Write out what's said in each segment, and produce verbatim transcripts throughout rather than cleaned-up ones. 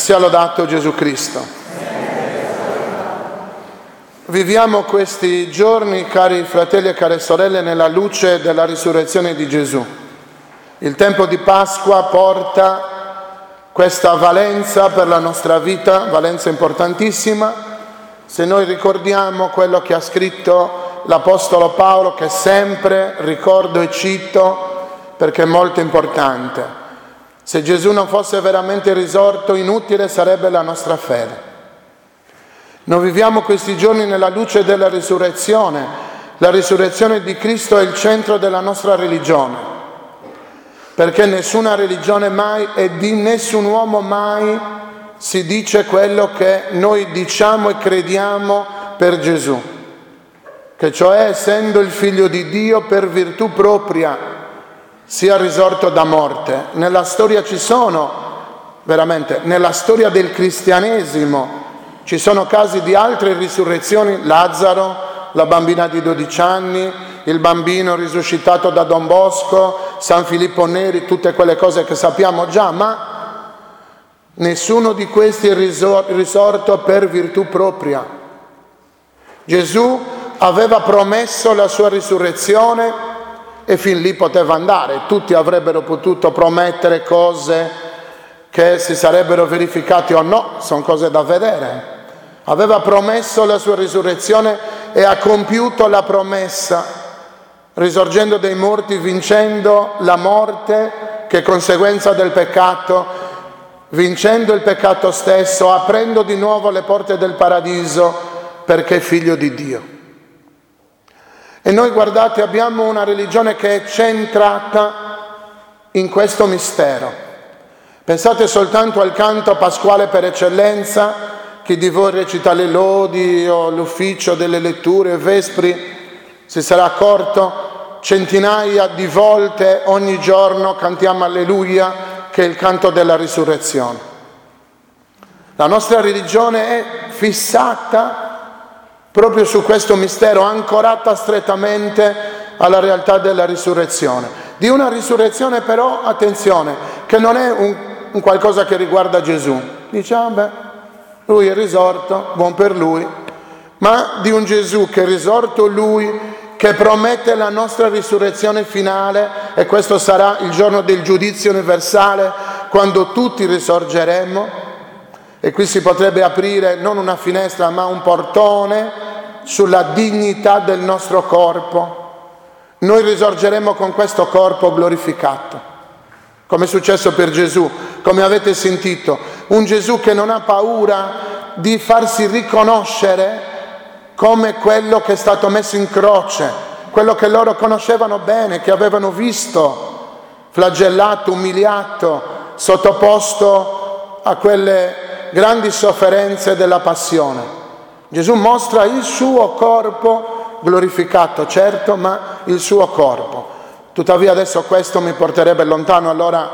Sia lodato Gesù Cristo. Viviamo questi giorni, cari fratelli e care sorelle, nella luce della risurrezione di Gesù. Il tempo di Pasqua porta questa valenza per la nostra vita, valenza importantissima. Se noi ricordiamo quello che ha scritto l'Apostolo Paolo, che sempre ricordo e cito perché è molto importante. Se Gesù non fosse veramente risorto, inutile sarebbe la nostra fede. Noi viviamo questi giorni nella luce della risurrezione. La risurrezione di Cristo è il centro della nostra religione, perché nessuna religione mai e di nessun uomo mai si dice quello che noi diciamo e crediamo per Gesù, che cioè, essendo il Figlio di Dio, per virtù propria sia risorto da morte. Nella storia ci sono, veramente, nella storia del cristianesimo, ci sono casi di altre risurrezioni, Lazzaro, la bambina di dodici anni, il bambino risuscitato da Don Bosco, San Filippo Neri, tutte quelle cose che sappiamo già, ma nessuno di questi è risorto per virtù propria. Gesù aveva promesso la sua risurrezione e fin lì poteva andare. Tutti avrebbero potuto promettere cose che si sarebbero verificate o no, sono cose da vedere. Aveva promesso la sua risurrezione e ha compiuto la promessa, risorgendo dai morti, vincendo la morte che è conseguenza del peccato, vincendo il peccato stesso, aprendo di nuovo le porte del paradiso perché è figlio di Dio. E noi, guardate, abbiamo una religione che è centrata in questo mistero. Pensate soltanto al canto pasquale per eccellenza. Chi di voi recita le lodi o l'ufficio delle letture, vespri, si sarà accorto, centinaia di volte ogni giorno cantiamo Alleluia, che è il canto della risurrezione. La nostra religione è fissata proprio su questo mistero, ancorata strettamente alla realtà della risurrezione. Di una risurrezione però, attenzione, che non è un, un qualcosa che riguarda Gesù. Diciamo, beh, lui è risorto, buon per lui, ma di un Gesù che è risorto lui, che promette la nostra risurrezione finale, e questo sarà il giorno del giudizio universale, quando tutti risorgeremo. E qui si potrebbe aprire non una finestra ma un portone sulla dignità del nostro corpo. Noi risorgeremo con questo corpo glorificato, come è successo per Gesù, come avete sentito, un Gesù che non ha paura di farsi riconoscere come quello che è stato messo in croce, quello che loro conoscevano bene, che avevano visto, flagellato, umiliato, sottoposto a quelle grandi sofferenze della passione. Gesù mostra il suo corpo glorificato, certo, ma il suo corpo. Tuttavia adesso questo mi porterebbe lontano, allora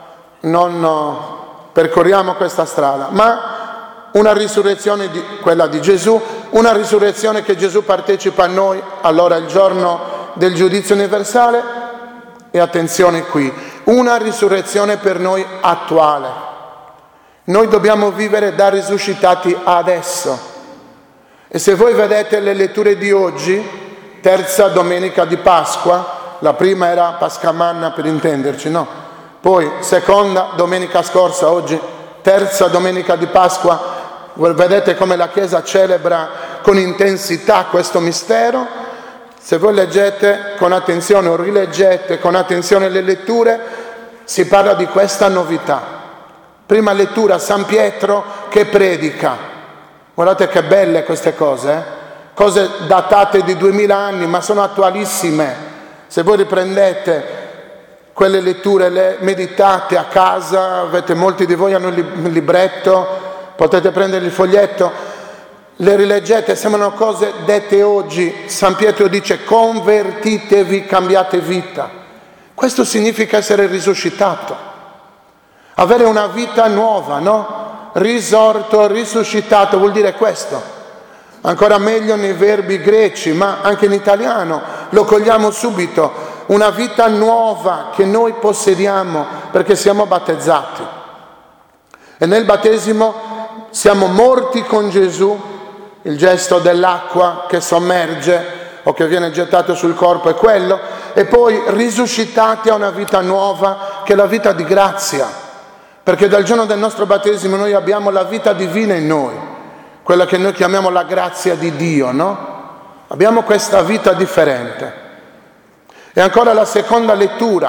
non percorriamo questa strada. Ma una risurrezione, di, quella di Gesù, una risurrezione che Gesù partecipa a noi, allora il giorno del giudizio universale, e attenzione qui, una risurrezione per noi attuale. Noi dobbiamo vivere da risuscitati adesso. E se voi vedete le letture di oggi, terza domenica di Pasqua, la prima era Pascamanna per intenderci, no? Poi seconda domenica scorsa, oggi terza domenica di Pasqua, voi vedete come la Chiesa celebra con intensità questo mistero. Se voi leggete con attenzione o rileggete con attenzione le letture, si parla di questa novità. Prima lettura, San Pietro che predica. Guardate che belle queste cose, eh? Cose datate di duemila anni, ma sono attualissime. Se voi riprendete quelle letture, le meditate a casa, avete, molti di voi hanno il libretto, potete prendere il foglietto, le rileggete, sembrano cose dette oggi. San Pietro dice: convertitevi, cambiate vita. Questo significa essere risuscitato, avere una vita nuova, no? Risorto, risuscitato, vuol dire questo. Ancora meglio nei verbi greci, ma anche in italiano lo cogliamo subito. Una vita nuova che noi possediamo perché siamo battezzati. E nel battesimo siamo morti con Gesù, il gesto dell'acqua che sommerge o che viene gettato sul corpo è quello, e poi risuscitati a una vita nuova che è la vita di grazia, perché dal giorno del nostro battesimo noi abbiamo la vita divina in noi, quella che noi chiamiamo la grazia di Dio, no? Abbiamo questa vita differente. E ancora la seconda lettura,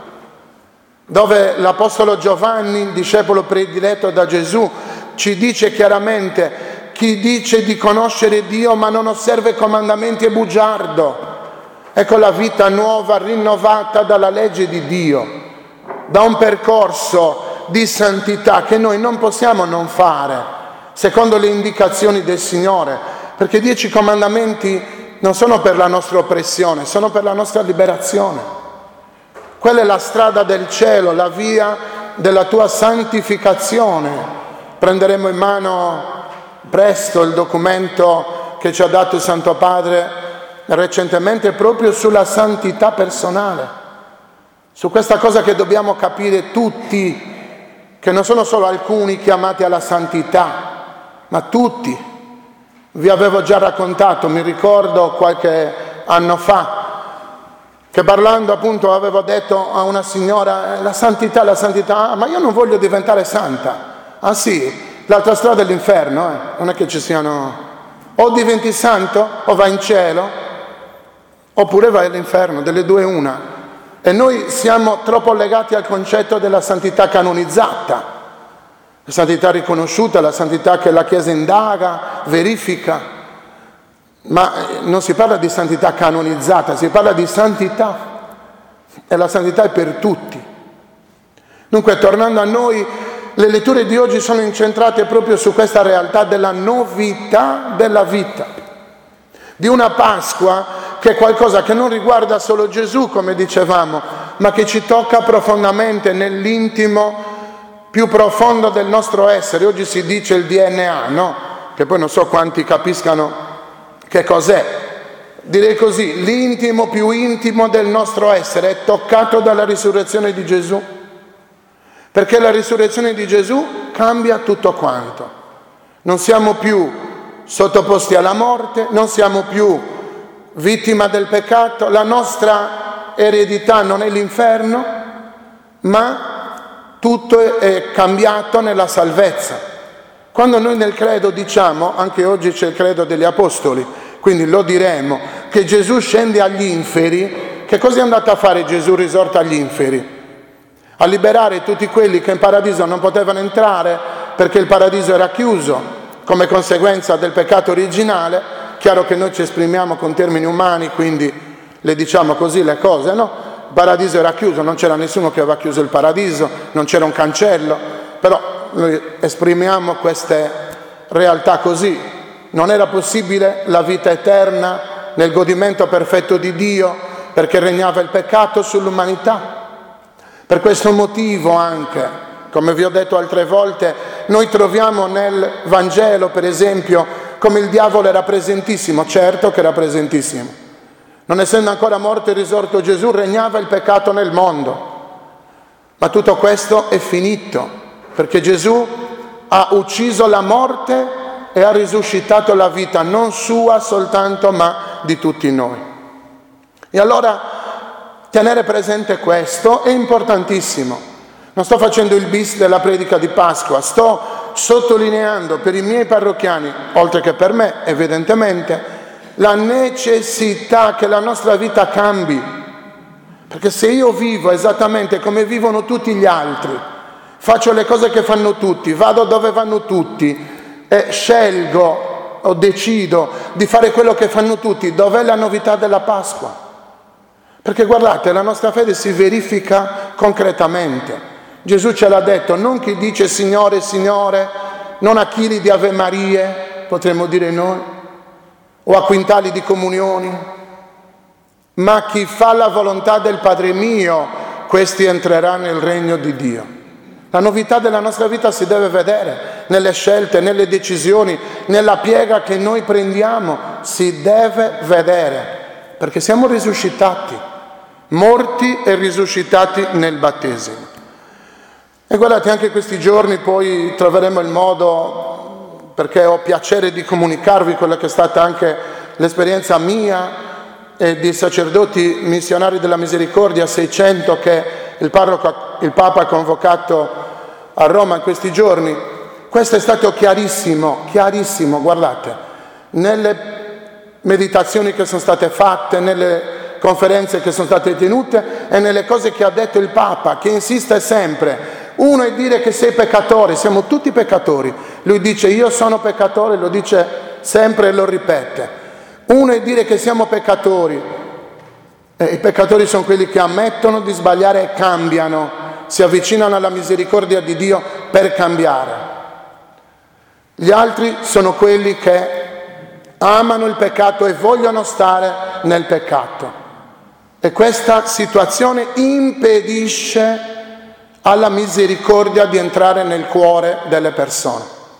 dove l'Apostolo Giovanni, il discepolo prediletto da Gesù, ci dice chiaramente: chi dice di conoscere Dio ma non osserva i comandamenti è bugiardo. Ecco la vita nuova, rinnovata dalla legge di Dio, da un percorso di santità che noi non possiamo non fare, secondo le indicazioni del Signore, perché i dieci comandamenti non sono per la nostra oppressione, sono per la nostra liberazione. Quella è la strada del cielo, la via della tua santificazione. Prenderemo in mano presto il documento che ci ha dato il Santo Padre recentemente proprio sulla santità personale, su questa cosa che dobbiamo capire tutti, che non sono solo alcuni chiamati alla santità, ma tutti. Vi avevo già raccontato, mi ricordo qualche anno fa, che parlando appunto avevo detto a una signora: la santità, la santità, ah, ma io non voglio diventare santa. Ah sì? L'altra strada è l'inferno, eh? Non è che ci siano... O diventi santo o vai in cielo, oppure vai all'inferno, delle due una. E noi siamo troppo legati al concetto della santità canonizzata, la santità riconosciuta, la santità che la Chiesa indaga, verifica. Ma non si parla di santità canonizzata, si parla di santità. E la santità è per tutti. Dunque, tornando a noi, le letture di oggi sono incentrate proprio su questa realtà della novità della vita, di una Pasqua che è qualcosa che non riguarda solo Gesù, come dicevamo, ma che ci tocca profondamente nell'intimo più profondo del nostro essere. Oggi si dice il D N A, no? Che poi non so quanti capiscano che cos'è. Direi così, l'intimo più intimo del nostro essere è toccato dalla risurrezione di Gesù. Perché la risurrezione di Gesù cambia tutto quanto. Non siamo più sottoposti alla morte, non siamo più vittima del peccato, la nostra eredità non è l'inferno, ma tutto è cambiato nella salvezza. Quando noi nel credo diciamo, anche oggi c'è il credo degli apostoli, quindi lo diremo, che Gesù scende agli inferi, che cosa è andato a fare Gesù risorto agli inferi? A liberare tutti quelli che in paradiso non potevano entrare perché il paradiso era chiuso come conseguenza del peccato originale. Chiaro che noi ci esprimiamo con termini umani, quindi le diciamo così le cose, no? Il paradiso era chiuso, non c'era nessuno che aveva chiuso il paradiso, non c'era un cancello, però noi esprimiamo queste realtà così. Non era possibile la vita eterna nel godimento perfetto di Dio perché regnava il peccato sull'umanità. Per questo motivo anche, come vi ho detto altre volte, noi troviamo nel Vangelo, per esempio, come il diavolo era presentissimo. Certo che era presentissimo. Non essendo ancora morto e risorto Gesù, regnava il peccato nel mondo. Ma tutto questo è finito, perché Gesù ha ucciso la morte e ha risuscitato la vita, non sua soltanto, ma di tutti noi. E allora tenere presente questo è importantissimo. Non sto facendo il bis della predica di Pasqua, sto sottolineando per i miei parrocchiani, oltre che per me evidentemente, la necessità che la nostra vita cambi. Perché se io vivo esattamente come vivono tutti gli altri, faccio le cose che fanno tutti, vado dove vanno tutti e scelgo o decido di fare quello che fanno tutti, dov'è la novità della Pasqua? Perché guardate, la nostra fede si verifica concretamente. Gesù ce l'ha detto, non chi dice Signore, Signore, non a chili di Ave Marie, potremmo dire noi, o a quintali di comunioni, ma chi fa la volontà del Padre mio, questi entrerà nel regno di Dio. La novità della nostra vita si deve vedere nelle scelte, nelle decisioni, nella piega che noi prendiamo, si deve vedere, perché siamo risuscitati, morti e risuscitati nel battesimo. E guardate, anche questi giorni poi troveremo il modo, perché ho piacere di comunicarvi quella che è stata anche l'esperienza mia e di sacerdoti missionari della Misericordia seicento che il, parroco, il Papa ha convocato a Roma in questi giorni. Questo è stato chiarissimo, chiarissimo, guardate, nelle meditazioni che sono state fatte, nelle conferenze che sono state tenute e nelle cose che ha detto il Papa, che insiste sempre. Uno è dire che sei peccatore, siamo tutti peccatori. Lui dice io sono peccatore, lo dice sempre e lo ripete. Uno è dire che siamo peccatori. E i peccatori sono quelli che ammettono di sbagliare e cambiano, si avvicinano alla misericordia di Dio per cambiare. Gli altri sono quelli che amano il peccato e vogliono stare nel peccato. E questa situazione impedisce alla misericordia di entrare nel cuore delle persone.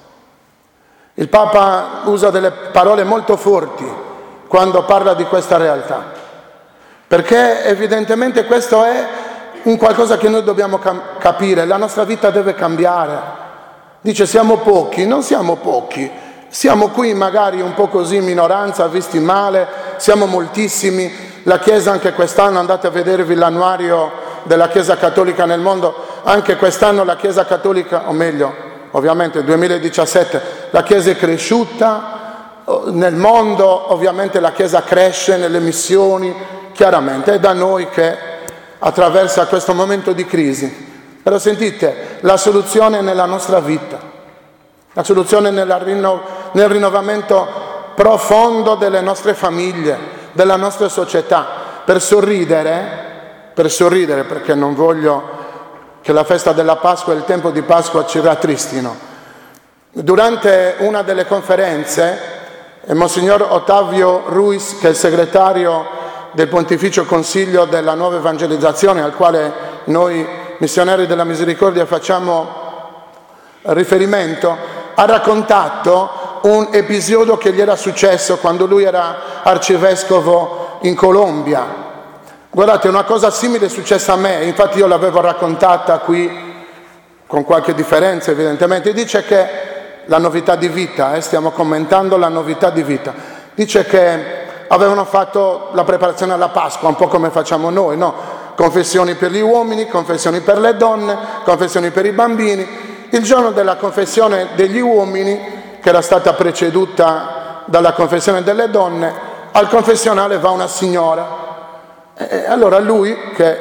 Il Papa usa delle parole molto forti quando parla di questa realtà, perché evidentemente questo è un qualcosa che noi dobbiamo cam- capire, la nostra vita deve cambiare. Dice siamo pochi, non siamo pochi, siamo qui magari un po' così in minoranza, visti male, siamo moltissimi. La Chiesa anche quest'anno, andate a vedervi l'annuario della Chiesa Cattolica nel mondo, anche quest'anno la Chiesa Cattolica, o meglio, ovviamente duemiladiciassette, la Chiesa è cresciuta nel mondo, ovviamente la Chiesa cresce nelle missioni, chiaramente è da noi che attraversa questo momento di crisi. Però sentite, la soluzione è nella nostra vita, la soluzione è nella rinno- nel rinnovamento profondo delle nostre famiglie, della nostra società, per sorridere, per sorridere perché non voglio che la festa della Pasqua e il tempo di Pasqua ci rattristino. Durante una delle conferenze, Monsignor Ottavio Ruiz, che è il segretario del Pontificio Consiglio della Nuova Evangelizzazione, al quale noi missionari della Misericordia facciamo riferimento, ha raccontato un episodio che gli era successo quando lui era arcivescovo in Colombia. Guardate, una cosa simile è successa a me, infatti io l'avevo raccontata qui con qualche differenza evidentemente. Dice che la novità di vita, eh, stiamo commentando la novità di vita, dice che avevano fatto la preparazione alla Pasqua, un po' come facciamo noi, no? Confessioni per gli uomini, confessioni per le donne, confessioni per i bambini. Il giorno della confessione degli uomini, che era stata preceduta dalla confessione delle donne, al confessionale va una signora. E allora lui, che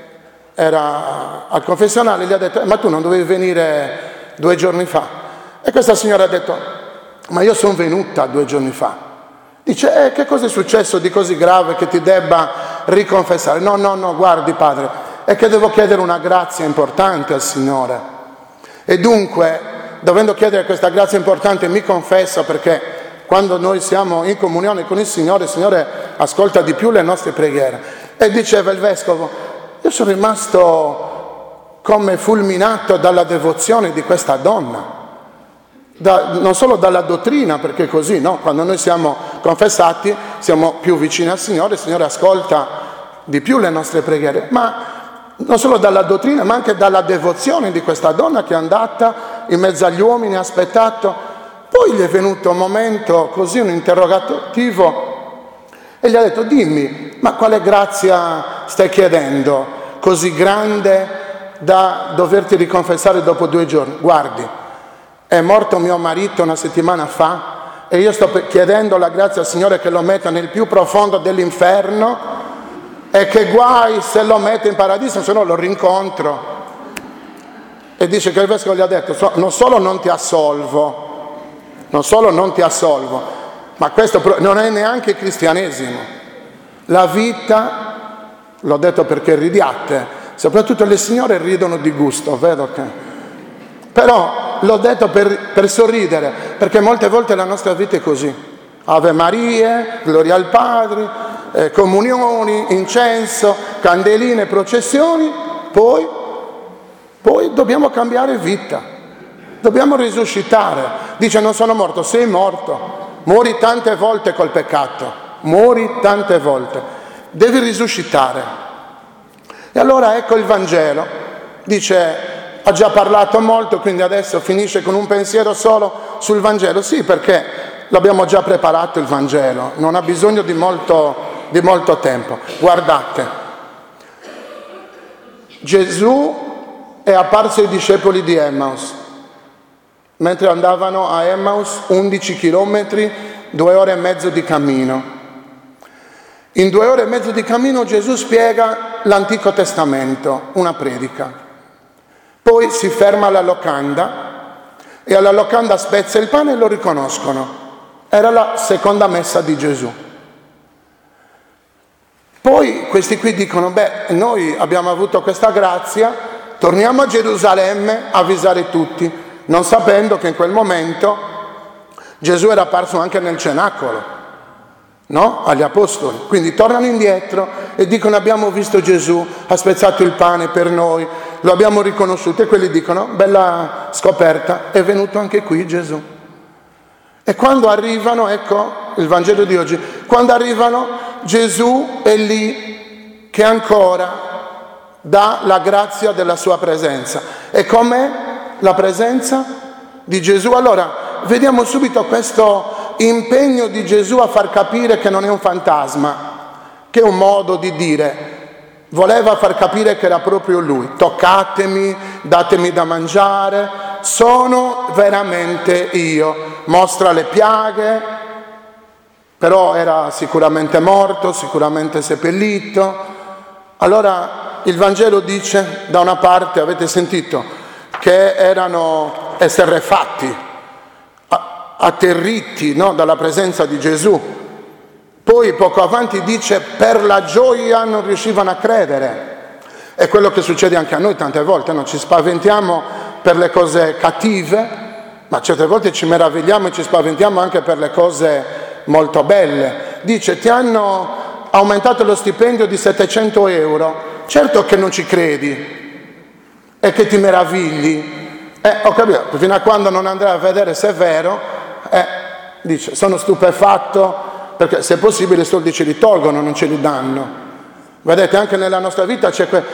era al confessionale, gli ha detto ma tu non dovevi venire due giorni fa? E questa signora ha detto ma io sono venuta due giorni fa. Dice eh, che cosa è successo di così grave che ti debba riconfessare? No, no, no, guardi padre, è che devo chiedere una grazia importante al Signore. E dunque, dovendo chiedere questa grazia importante, mi confesso, perché quando noi siamo in comunione con il Signore, il Signore ascolta di più le nostre preghiere. E diceva il vescovo, io sono rimasto come fulminato dalla devozione di questa donna, da, non solo dalla dottrina, perché così, no? Quando noi siamo confessati siamo più vicini al Signore, il Signore ascolta di più le nostre preghiere, ma non solo dalla dottrina, ma anche dalla devozione di questa donna che è andata in mezzo agli uomini, ha aspettato. Poi gli è venuto un momento, così, un interrogativo, e gli ha detto, dimmi, ma quale grazia stai chiedendo, così grande da doverti riconfessare dopo due giorni? Guardi, è morto mio marito una settimana fa e io sto chiedendo la grazia al Signore che lo metta nel più profondo dell'inferno e che guai se lo mette in paradiso, se no lo rincontro. E dice che il vescovo gli ha detto, non solo non ti assolvo, non solo non ti assolvo, ma questo non è neanche cristianesimo. La vita, l'ho detto perché ridiate, soprattutto le signore ridono di gusto, vedo che... Però l'ho detto per, per sorridere, perché molte volte la nostra vita è così. Ave Marie, gloria al Padre, eh, comunioni, incenso, candeline, processioni, poi, poi dobbiamo cambiare vita, dobbiamo risuscitare. Dice non sono morto, sei morto, muori tante volte col peccato, muori tante volte, devi risuscitare. E allora ecco il Vangelo, dice ha già parlato molto, quindi adesso finisce con un pensiero solo sul Vangelo. Sì, perché l'abbiamo già preparato il Vangelo, non ha bisogno di molto, di molto tempo. Guardate, Gesù è apparso ai discepoli di Emmaus, mentre andavano a Emmaus undici chilometri, due ore e mezzo di cammino. In due ore e mezzo di cammino Gesù spiega l'Antico Testamento, una predica. Poi si ferma alla locanda e alla locanda spezza il pane e lo riconoscono. Era la seconda messa di Gesù. Poi questi qui dicono, beh, noi abbiamo avuto questa grazia, torniamo a Gerusalemme a avvisare tutti, non sapendo che in quel momento Gesù era apparso anche nel cenacolo. No? Agli apostoli. Quindi tornano indietro e dicono abbiamo visto Gesù, ha spezzato il pane per noi, lo abbiamo riconosciuto, e quelli dicono bella scoperta, è venuto anche qui Gesù. E quando arrivano, ecco il Vangelo di oggi, quando arrivano Gesù è lì che ancora dà la grazia della sua presenza. E com'è la presenza di Gesù? Allora vediamo subito questo impegno di Gesù a far capire che non è un fantasma, che è un modo di dire. Voleva far capire che era proprio lui. Toccatemi, datemi da mangiare, sono veramente io. Mostra le piaghe, però era sicuramente morto, sicuramente seppellito. Allora il Vangelo dice, da una parte avete sentito, che erano esterrefatti, atterriti, no, dalla presenza di Gesù. Poi poco avanti dice per la gioia non riuscivano a credere. È quello che succede anche a noi tante volte, no? Ci spaventiamo per le cose cattive, ma certe volte ci meravigliamo e ci spaventiamo anche per le cose molto belle. Dice ti hanno aumentato lo stipendio di settecento euro, certo che non ci credi e che ti meravigli. Eh, ho capito, fino a quando non andrai a vedere se è vero. Eh, dice, sono stupefatto perché se è possibile i soldi ce li tolgono, non ce li danno. Vedete, anche nella nostra vita c'è que...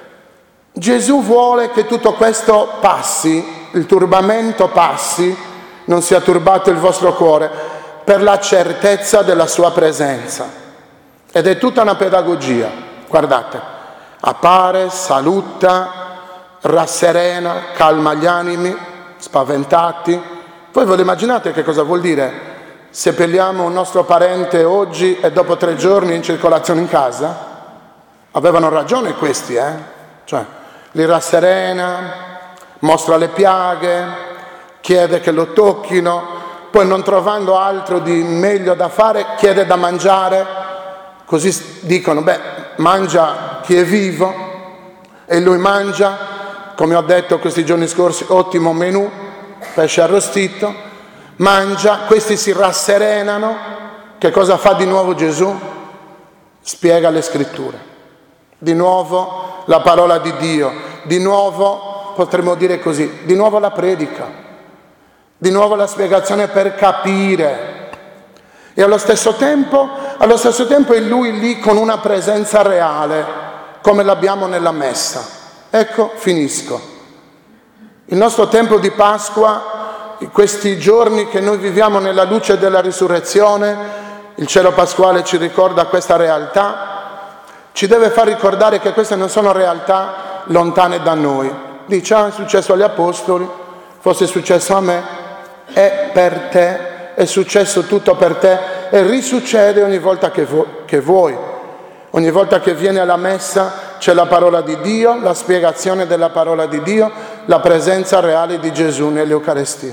Gesù vuole che tutto questo passi, il turbamento passi, non sia turbato il vostro cuore, per la certezza della sua presenza. Ed è tutta una pedagogia. Guardate, appare, saluta, rasserena, calma gli animi, spaventati. Voi ve lo immaginate che cosa vuol dire seppelliamo un nostro parente oggi e dopo tre giorni in circolazione in casa? Avevano ragione questi, eh? Cioè, li rasserena, mostra le piaghe, chiede che lo tocchino, poi non trovando altro di meglio da fare, chiede da mangiare, così dicono, beh, mangia chi è vivo, e lui mangia, come ho detto questi giorni scorsi, ottimo menù, pesce arrostito, mangia, questi si rasserenano. Che cosa fa di nuovo Gesù? Spiega le scritture, di nuovo la parola di Dio, di nuovo potremmo dire così, di nuovo la predica, di nuovo la spiegazione per capire. E allo stesso tempo, allo stesso tempo è lui lì con una presenza reale, come l'abbiamo nella messa. Ecco, finisco. Il nostro tempo di Pasqua, questi giorni che noi viviamo nella luce della risurrezione, il cielo pasquale ci ricorda questa realtà, ci deve far ricordare che queste non sono realtà lontane da noi. Dice, ah, è successo agli apostoli, fosse successo a me, è per te, è successo tutto per te e risuccede ogni volta che, vo- che vuoi. Ogni volta che vieni alla messa c'è la parola di Dio, la spiegazione della parola di Dio, la presenza reale di Gesù nell'Eucaristia.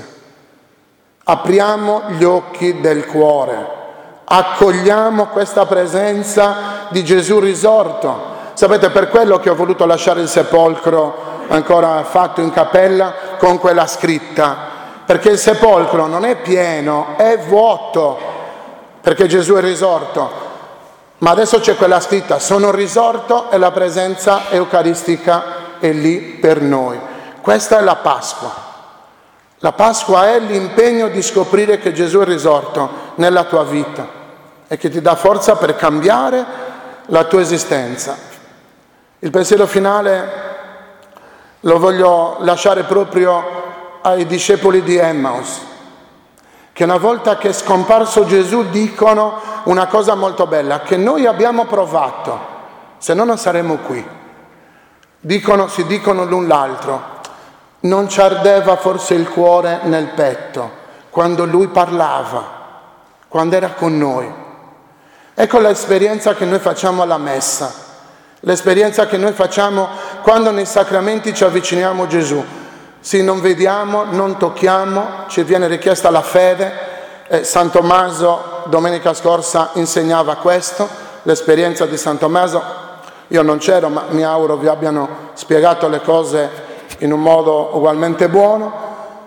Apriamo gli occhi del cuore, accogliamo questa presenza di Gesù risorto. Sapete, per quello che ho voluto lasciare il sepolcro ancora fatto in cappella con quella scritta, perché il sepolcro non è pieno, è vuoto, perché Gesù è risorto. Ma adesso c'è quella scritta, sono risorto e la presenza eucaristica è lì per noi. Questa è la Pasqua. La Pasqua è l'impegno di scoprire che Gesù è risorto nella tua vita e che ti dà forza per cambiare la tua esistenza. Il pensiero finale Lo voglio lasciare proprio ai discepoli di Emmaus, che una volta che è scomparso Gesù dicono una cosa molto bella, che noi abbiamo provato, se no non saremmo qui. Dicono, si dicono l'un l'altro, non ci ardeva forse il cuore nel petto quando Lui parlava, quando era con noi. Ecco l'esperienza che noi facciamo alla messa, l'esperienza che noi facciamo quando nei sacramenti ci avviciniamo a Gesù. Sì, non vediamo, non tocchiamo, ci viene richiesta la fede. Eh, San Tommaso domenica scorsa insegnava questo, l'esperienza di San Tommaso. Io non c'ero, ma mi auguro vi abbiano spiegato le cose in un modo ugualmente buono.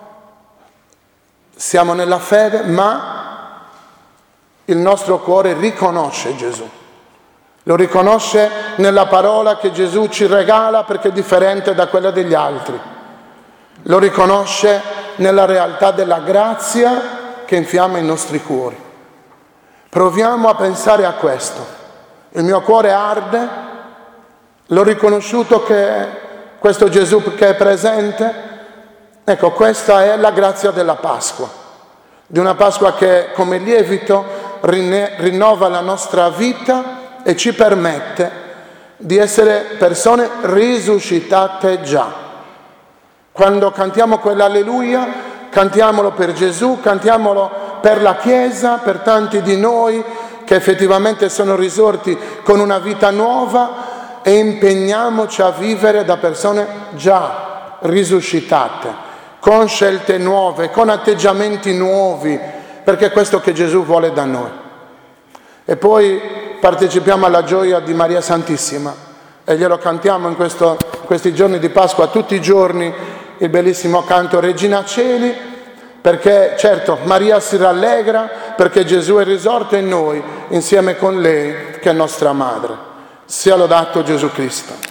Siamo nella fede, ma il nostro cuore riconosce Gesù. Lo riconosce nella parola che Gesù ci regala perché è differente da quella degli altri. Lo riconosce nella realtà della grazia che infiamma i nostri cuori. Proviamo a pensare a questo. Il mio cuore arde, l'ho riconosciuto che questo Gesù che è presente. Ecco, questa è la grazia della Pasqua, di una Pasqua che come lievito rinnova la nostra vita e ci permette di essere persone risuscitate già. Quando cantiamo quell'alleluia, cantiamolo per Gesù, cantiamolo per la Chiesa, per tanti di noi che effettivamente sono risorti con una vita nuova, e impegniamoci a vivere da persone già risuscitate, con scelte nuove, con atteggiamenti nuovi, perché è questo che Gesù vuole da noi. E poi partecipiamo alla gioia di Maria Santissima e glielo cantiamo in questo, questi giorni di Pasqua, tutti i giorni, il bellissimo canto Regina Celi, perché certo Maria si rallegra perché Gesù è risorto in noi insieme con lei che è nostra madre. Sia lodato Gesù Cristo.